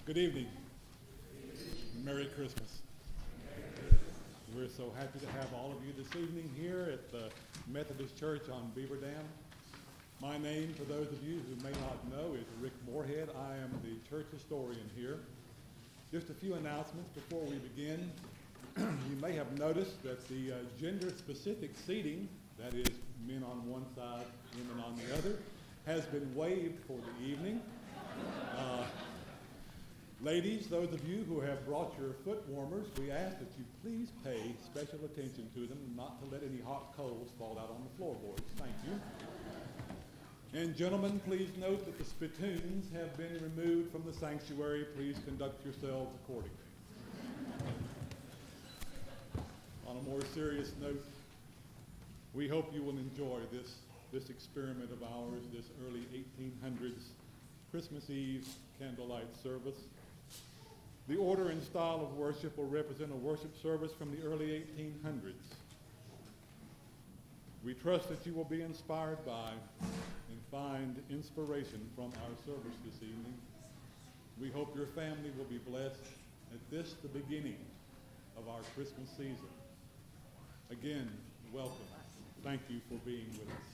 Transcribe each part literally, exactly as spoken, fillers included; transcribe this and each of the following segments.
Good evening. Merry Christmas. We're so happy to have all of you this evening here at the Methodist Church on Beaver Dam. My name, for those of you who may not know, is Rick Moorhead. I am the church historian here. Just a few announcements before we begin. You may have noticed that the uh, gender-specific seating, that is men on one side, women on the other, has been waived for the evening. Uh, ladies, those of you who have brought your foot warmers, we ask that you please pay special attention to them and not to let any hot coals fall out on the floorboards. Thank you. And gentlemen, please note that the spittoons have been removed from the sanctuary. Please conduct yourselves accordingly. On a more serious note, we hope you will enjoy this, this experiment of ours, this early eighteen hundreds Christmas Eve candlelight service. The order and style of worship will represent a worship service from the early eighteen hundreds. We trust that you will be inspired by and find inspiration from our service this evening. We hope your family will be blessed at this, the beginning of our Christmas season. Again, welcome. Thank you for being with us.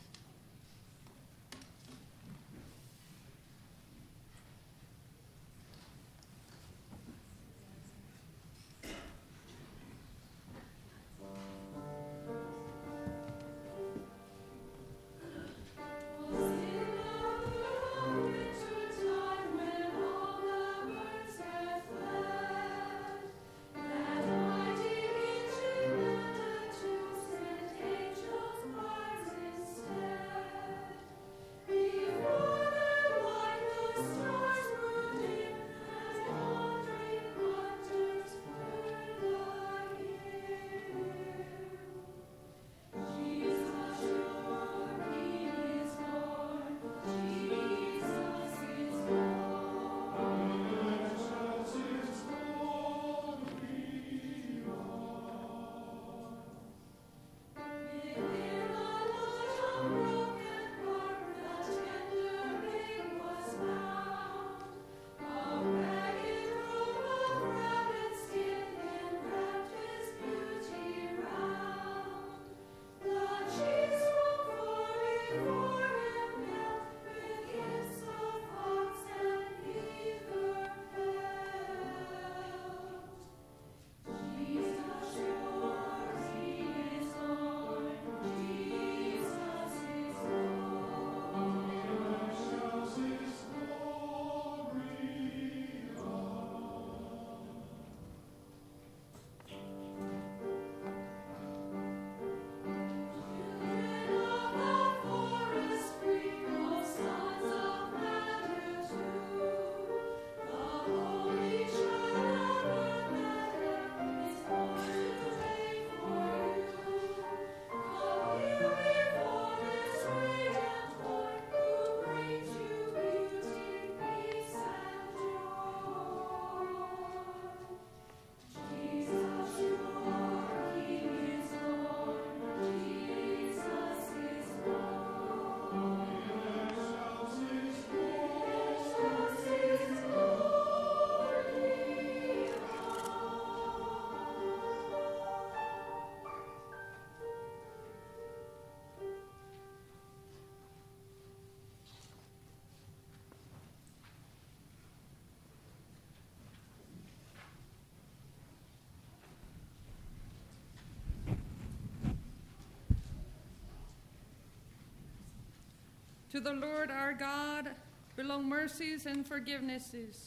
To the Lord our God belong mercies and forgivenesses,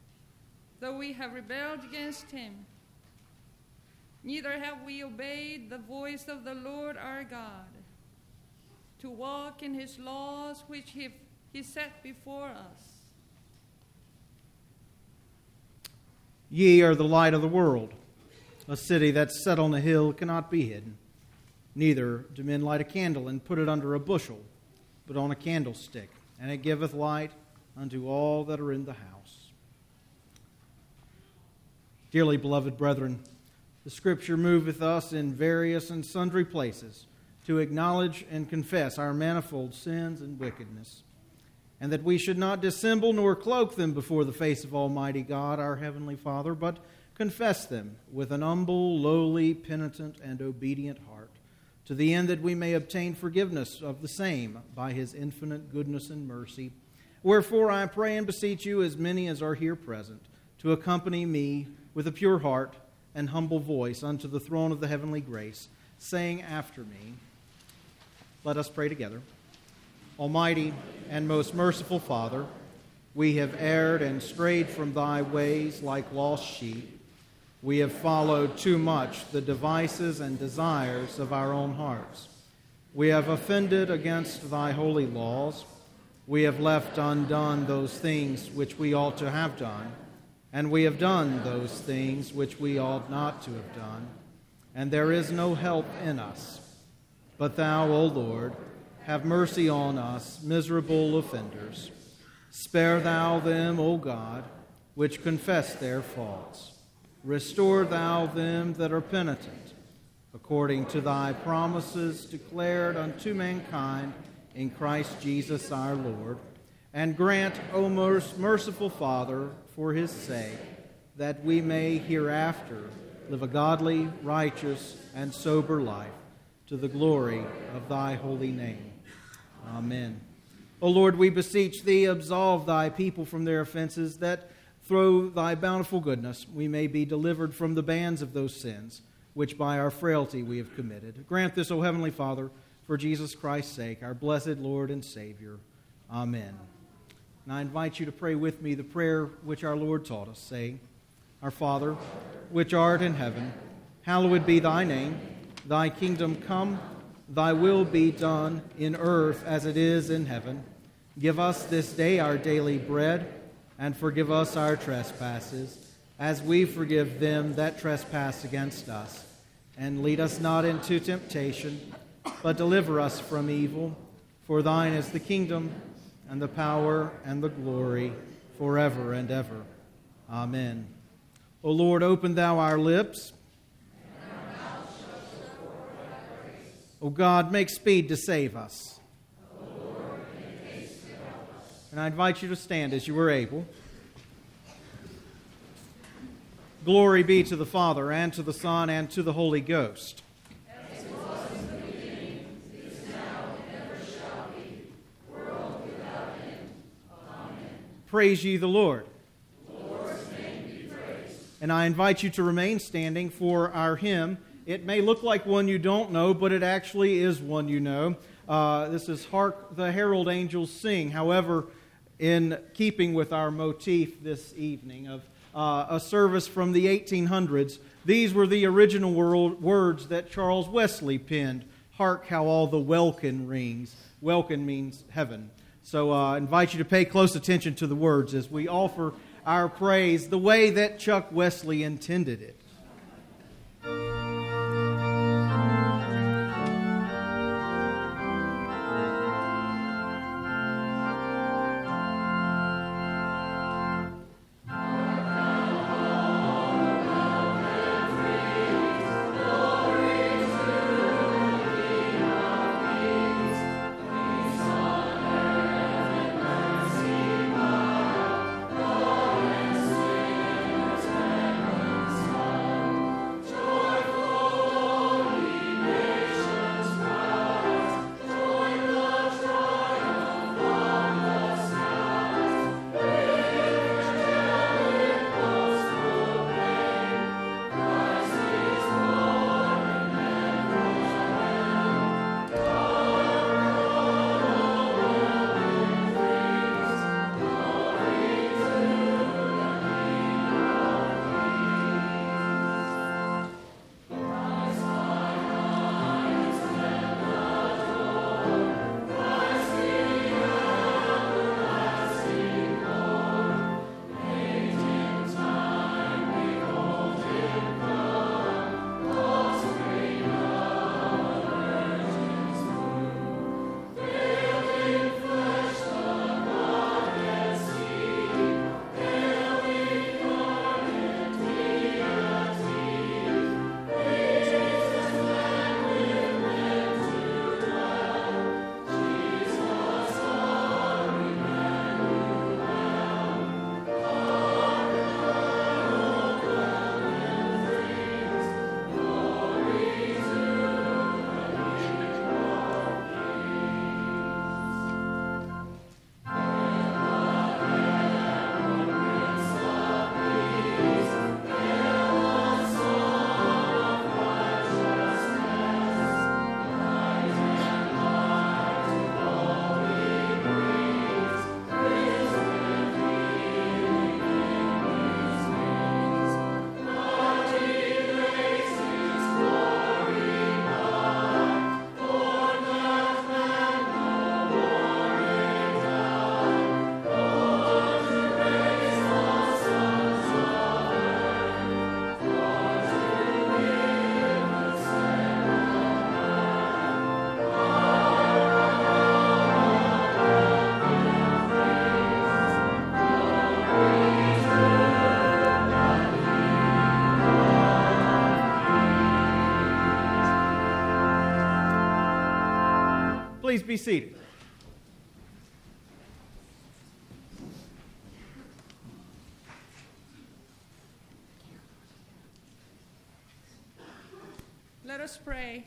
though we have rebelled against him. Neither have we obeyed the voice of the Lord our God, to walk in his laws which he, he set before us. Ye are the light of the world. A city that's set on a hill cannot be hidden. Neither do men light a candle and put it under a bushel, but on a candlestick, and it giveth light unto all that are in the house. Dearly beloved brethren, the Scripture moveth us in various and sundry places to acknowledge and confess our manifold sins and wickedness, and that we should not dissemble nor cloak them before the face of Almighty God, our Heavenly Father, but confess them with an humble, lowly, penitent, and obedient heart, to the end that we may obtain forgiveness of the same by his infinite goodness and mercy. Wherefore I pray and beseech you, as many as are here present, to accompany me with a pure heart and humble voice unto the throne of the heavenly grace, saying after me, let us pray together. Almighty and most merciful Father, we have erred and strayed from thy ways like lost sheep. We have followed too much the devices and desires of our own hearts. We have offended against thy holy laws. We have left undone those things which we ought to have done, and we have done those things which we ought not to have done, and there is no help in us. But thou, O Lord, have mercy on us, miserable offenders. Spare thou them, O God, which confess their faults. Restore thou them that are penitent, according to thy promises declared unto mankind in Christ Jesus our Lord. And grant, O most merciful Father, for his sake, that we may hereafter live a godly, righteous, and sober life, to the glory of thy holy name. Amen. O Lord, we beseech thee, absolve thy people from their offenses, that through thy bountiful goodness we may be delivered from the bands of those sins which by our frailty we have committed. Grant this, O Heavenly Father, for Jesus Christ's sake, our blessed Lord and Savior. Amen. And I invite you to pray with me the prayer which our Lord taught us, saying, Our Father, which art in heaven, hallowed be thy name. Thy kingdom come, thy will be done in earth as it is in heaven. Give us this day our daily bread, and forgive us our trespasses, as we forgive them that trespass against us. And lead us not into temptation, but deliver us from evil. For thine is the kingdom, and the power, and the glory, forever and ever. Amen. O Lord, open thou our lips. O God, make speed to save us. O Lord, make haste to help us. And I invite you to stand as you are able. Glory be to the Father, and to the Son, and to the Holy Ghost. As it was in the beginning, is now, and ever shall be, world without end. Amen. Praise ye the Lord. The Lord's name be praised. And I invite you to remain standing for our hymn. It may look like one you don't know, but it actually is one you know. Uh, this is Hark the Herald Angels Sing. However, in keeping with our motif this evening of uh, a service from the eighteen hundreds, these were the original world words that Charles Wesley penned. Hark how all the welkin rings. Welkin means heaven. So uh, I invite you to pay close attention to the words as we offer our praise the way that Chuck Wesley intended it. Amen. be seated. Let us pray.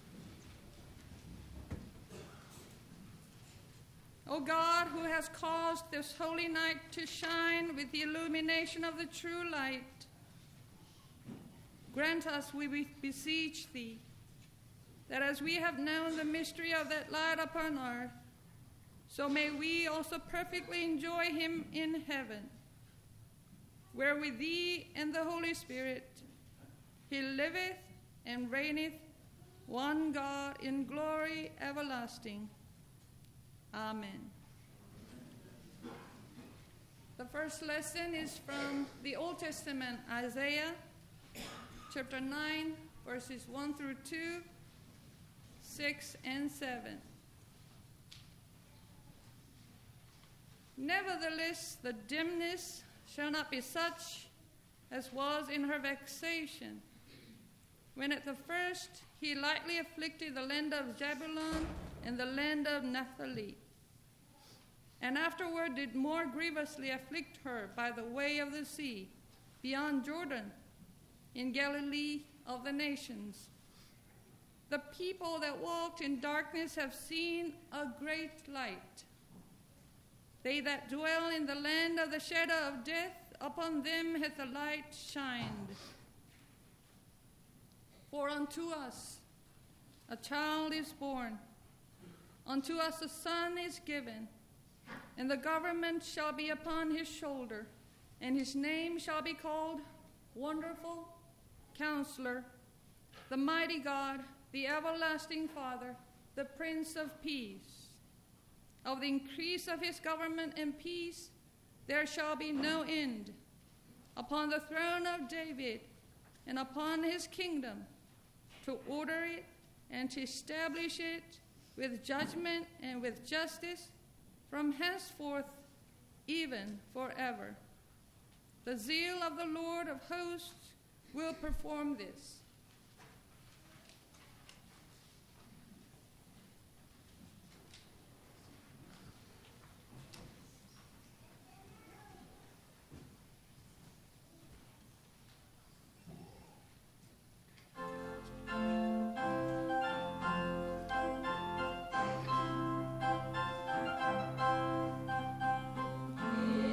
O God, who has caused this holy night to shine with the illumination of the true light, grant us, we beseech thee, that as we have known the mystery of that light upon earth, so may we also perfectly enjoy him in heaven, where with thee and the Holy Spirit he liveth and reigneth, one God, in glory everlasting. Amen. The first lesson is from the Old Testament, Isaiah chapter nine, verses one through two, six and seven. Nevertheless, the dimness shall not be such as was in her vexation, when at the first he lightly afflicted the land of Zebulun and the land of Naphtali, and afterward did more grievously afflict her by the way of the sea, beyond Jordan, in Galilee of the nations. The people that walked in darkness have seen a great light. They that dwell in the land of the shadow of death, upon them hath the light shined. For unto us a child is born, unto us a son is given, and the government shall be upon his shoulder, and his name shall be called Wonderful Counselor, the Mighty God, the Everlasting Father, the Prince of Peace. Of the increase of his government and peace there shall be no end, upon the throne of David and upon his kingdom, to order it and to establish it with judgment and with justice from henceforth even forever. The zeal of the Lord of hosts will perform this.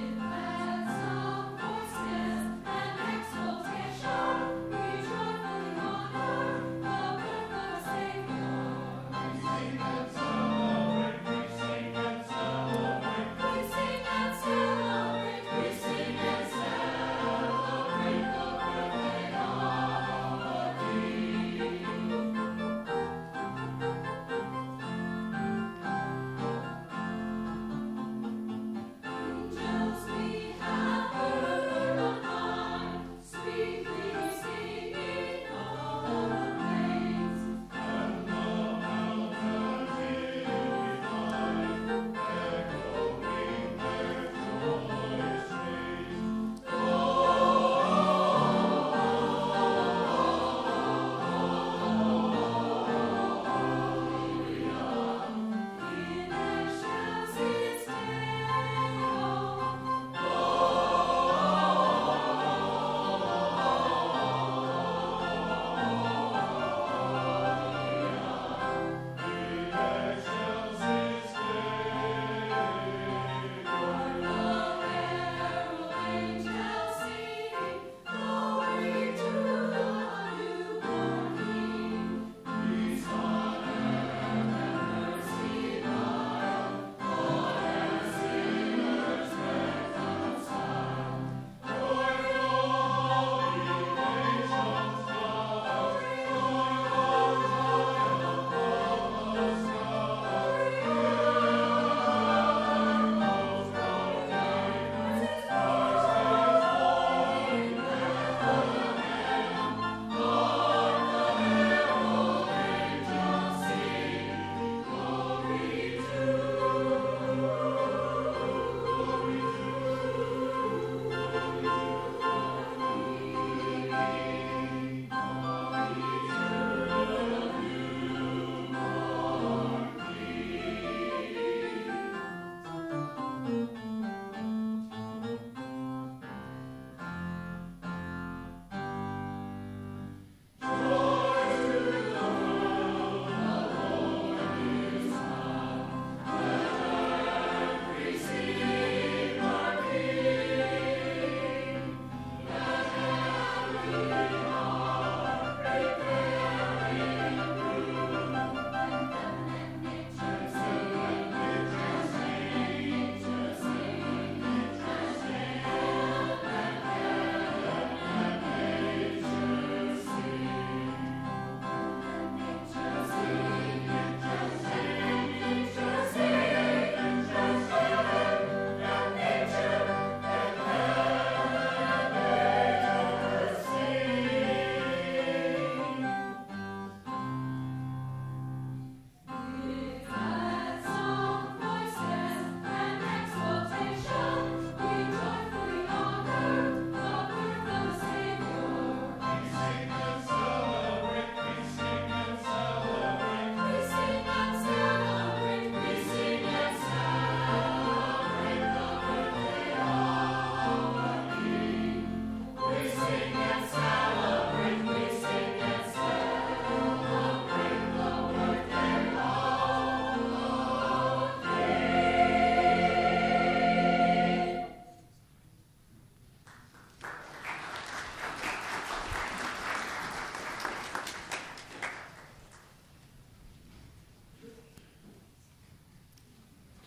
Exaltation, be joyful.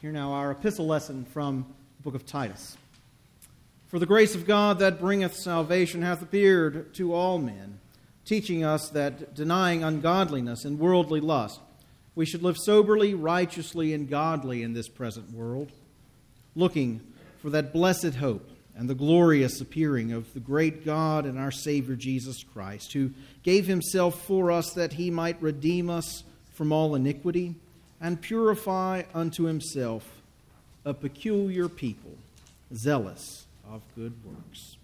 Hear now our epistle lesson from the book of Titus. For the grace of God that bringeth salvation hath appeared to all men, teaching us that, denying ungodliness and worldly lust, we should live soberly, righteously, and godly in this present world, looking for that blessed hope and the glorious appearing of the great God and our Savior Jesus Christ, who gave himself for us that he might redeem us from all iniquity and purify unto himself a peculiar people, zealous of good works.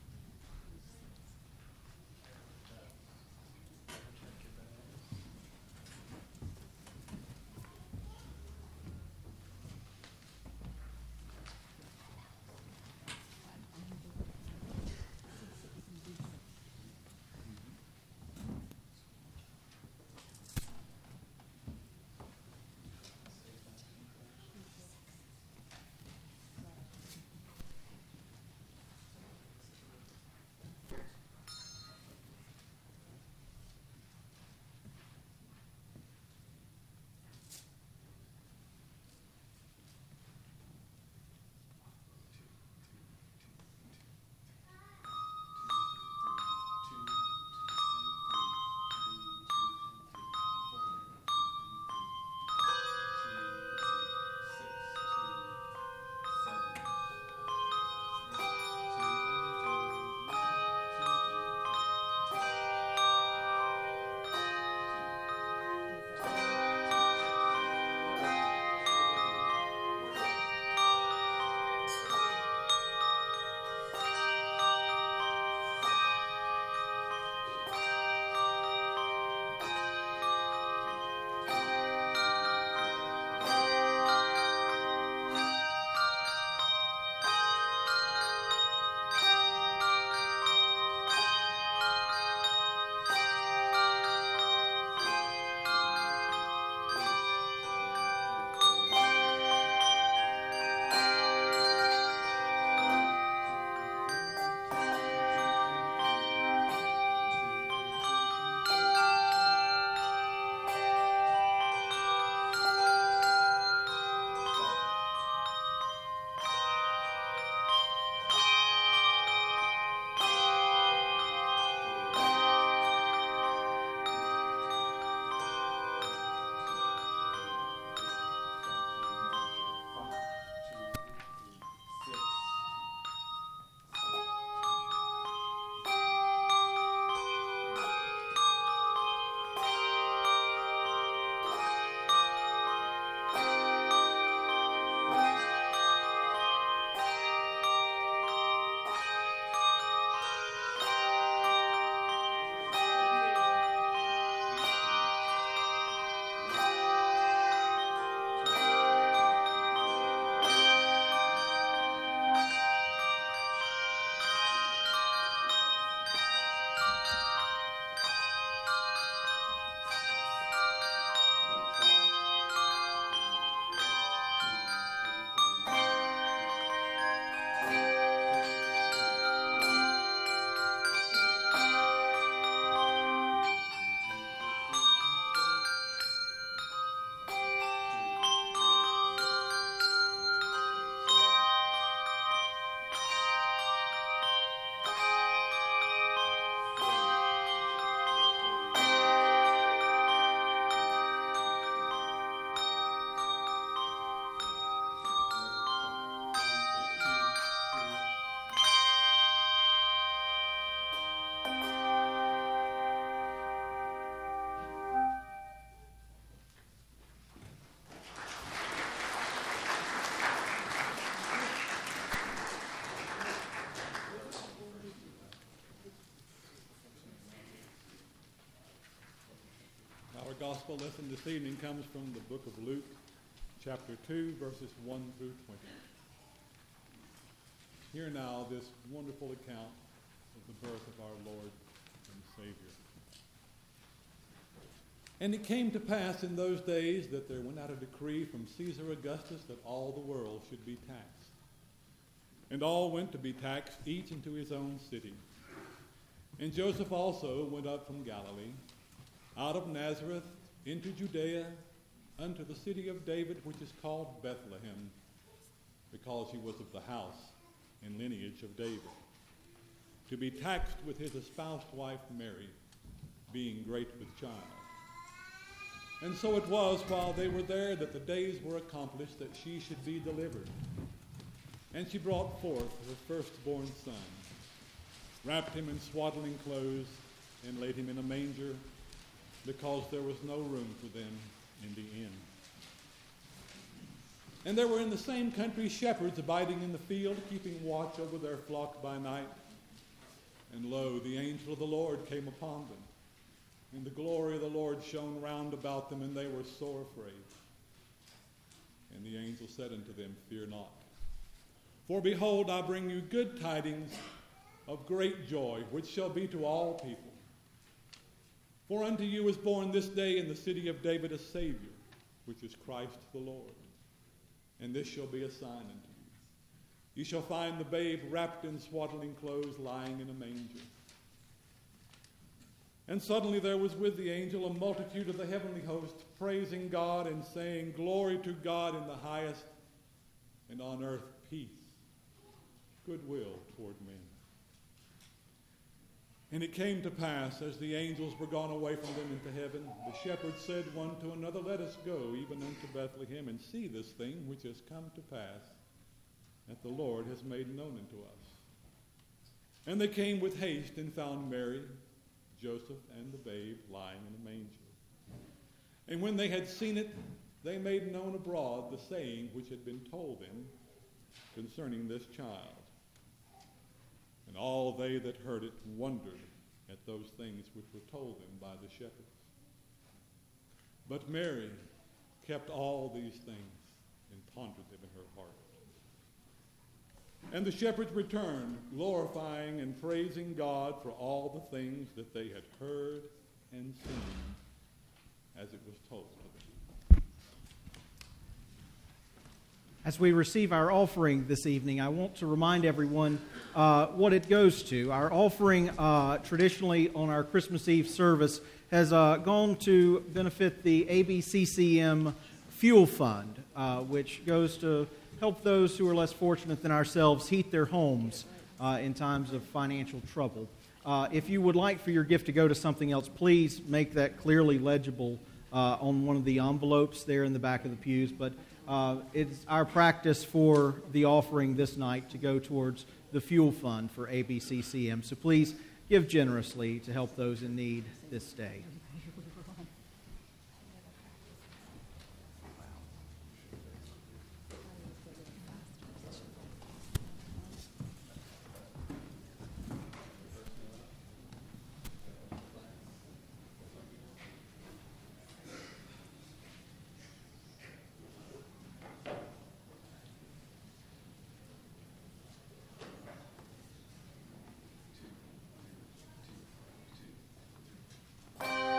gospel lesson this evening comes from the book of Luke, chapter two, verses one through twenty. Hear now this wonderful account of the birth of our Lord and Savior. And it came to pass in those days that there went out a decree from Caesar Augustus that all the world should be taxed. And all went to be taxed, each into his own city. And Joseph also went up from Galilee, out of Nazareth into Judea, unto the city of David, which is called Bethlehem, because he was of the house and lineage of David, to be taxed with his espoused wife Mary, being great with child. And so it was while they were there that the days were accomplished that she should be delivered. And she brought forth her firstborn son, wrapped him in swaddling clothes, and laid him in a manger, because there was no room for them in the inn. And there were in the same country shepherds abiding in the field, keeping watch over their flock by night. And lo, the angel of the Lord came upon them, and the glory of the Lord shone round about them, and they were sore afraid. And the angel said unto them, Fear not. For behold, I bring you good tidings of great joy, which shall be to all people. For unto you is born this day in the city of David a Savior, which is Christ the Lord. And this shall be a sign unto you. You shall find the babe wrapped in swaddling clothes, lying in a manger. And suddenly there was with the angel a multitude of the heavenly host, praising God and saying, Glory to God in the highest, and on earth peace, goodwill toward men. And it came to pass, as the angels were gone away from them into heaven, the shepherds said one to another, Let us go even unto Bethlehem, and see this thing which has come to pass, that the Lord has made known unto us. And they came with haste and found Mary, Joseph, and the babe lying in a manger. And when they had seen it, they made known abroad the saying which had been told them concerning this child. And all they that heard it wondered at those things which were told them by the shepherds. But Mary kept all these things and pondered them in her heart. And the shepherds returned, glorifying and praising God for all the things that they had heard and seen, as it was told to them. As we receive our offering this evening, I want to remind everyone uh, what it goes to. Our offering, uh, traditionally on our Christmas Eve service, has uh, gone to benefit the A B C C M Fuel Fund, uh, which goes to help those who are less fortunate than ourselves heat their homes uh, in times of financial trouble. Uh, if you would like for your gift to go to something else, please make that clearly legible uh, on one of the envelopes there in the back of the pews. But uh, it's our practice for the offering this night to go towards the fuel fund for A B C C M. So please give generously to help those in need this day. Thank you.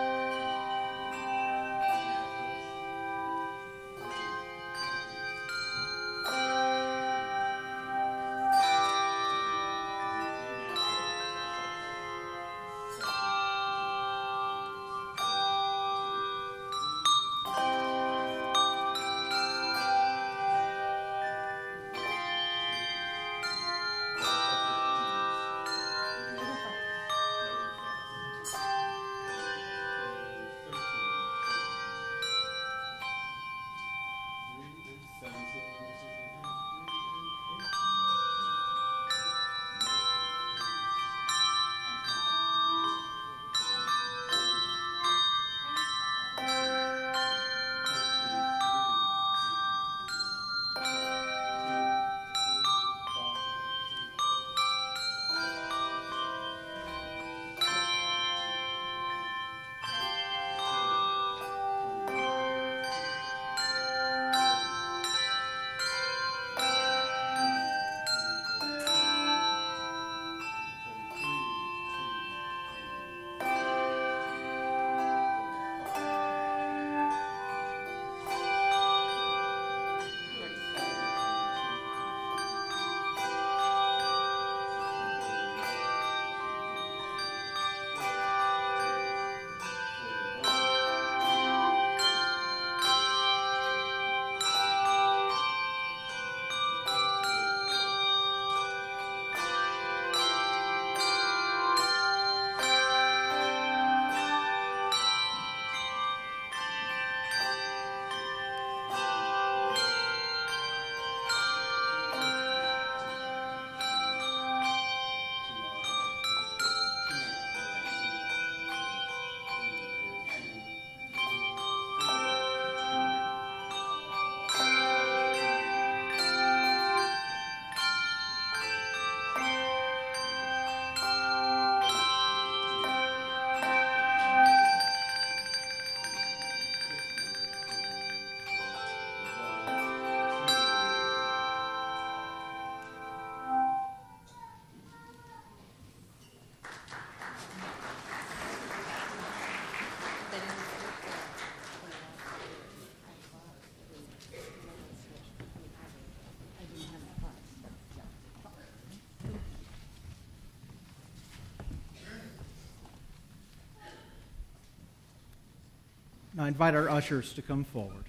And I invite our ushers to come forward.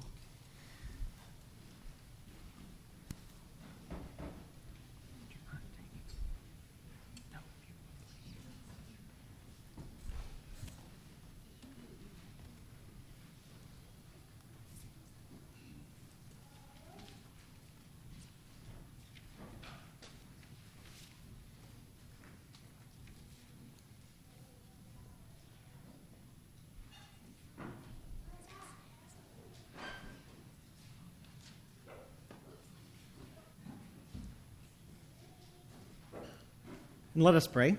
And let us pray.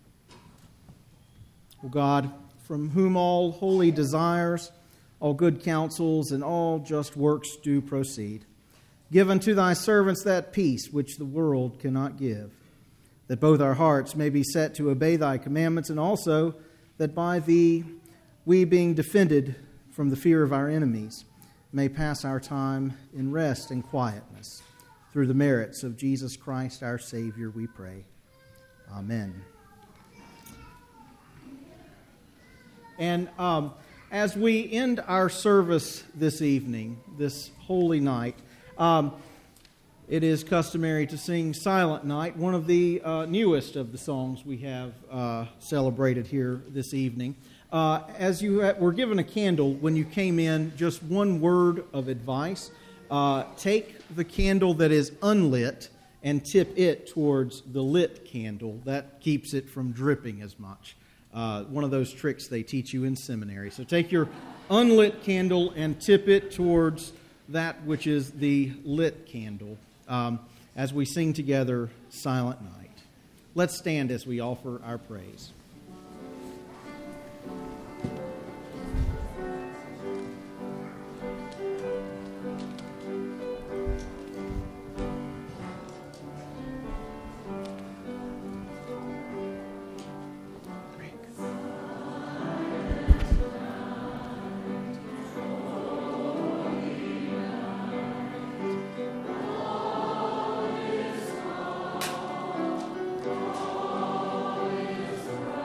O God, from whom all holy desires, all good counsels, and all just works do proceed, give unto thy servants that peace which the world cannot give, that both our hearts may be set to obey thy commandments, and also that by thee we, being defended from the fear of our enemies, may pass our time in rest and quietness. Through the merits of Jesus Christ our Savior, we pray. Amen. And um, as we end our service this evening, this holy night, um, it is customary to sing Silent Night, one of the uh, newest of the songs we have uh, celebrated here this evening. Uh, as you were given a candle when you came in, just one word of advice. Uh, take the candle that is unlit and tip it towards the lit candle. That keeps it from dripping as much. Uh, one of those tricks they teach you in seminary. So take your unlit candle and tip it towards that which is the lit candle um, as we sing together Silent Night. Let's stand as we offer our praise. All is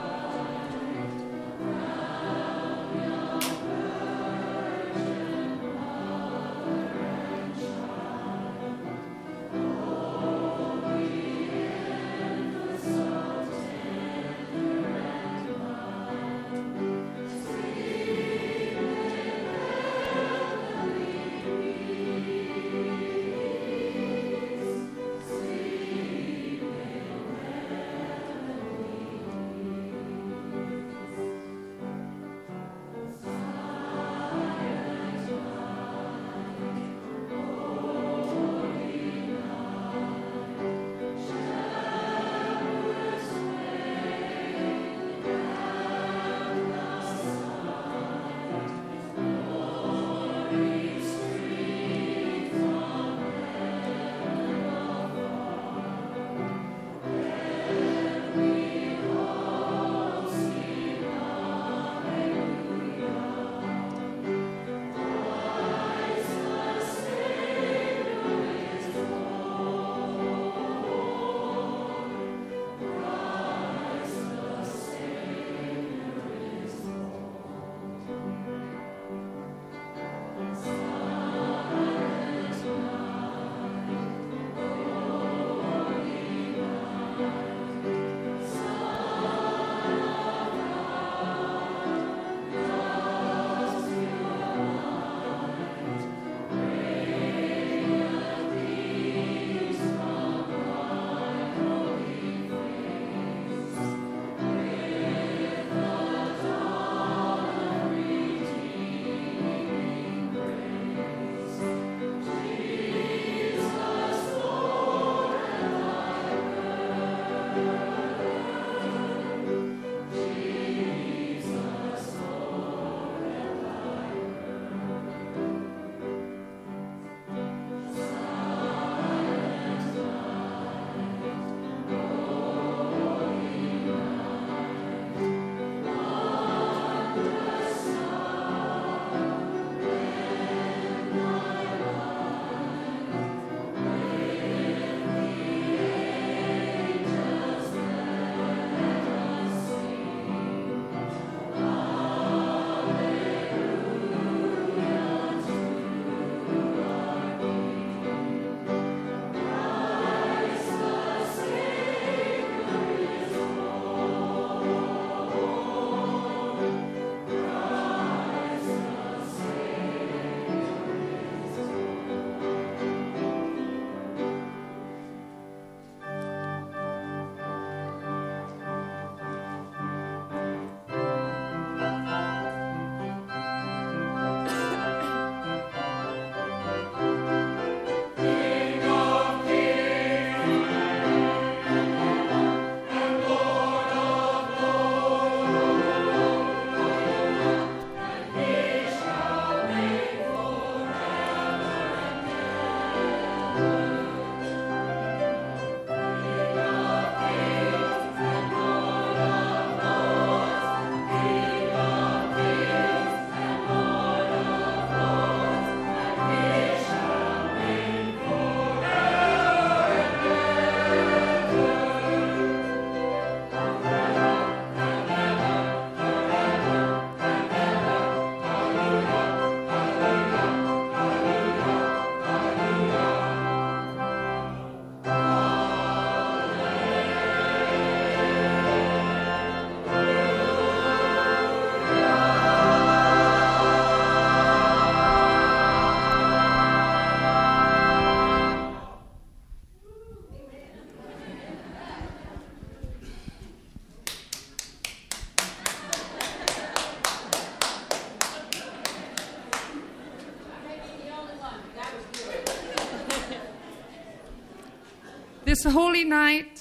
This holy night,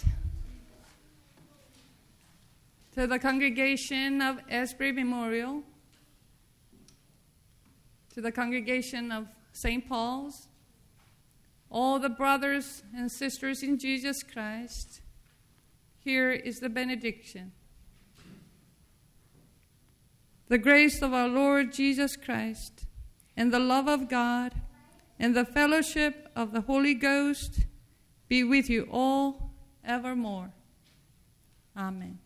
to the congregation of Asbury Memorial, to the congregation of Saint Paul's, all the brothers and sisters in Jesus Christ, here is the benediction. The grace of our Lord Jesus Christ, and the love of God, and the fellowship of the Holy Ghost be with you all evermore. Amen.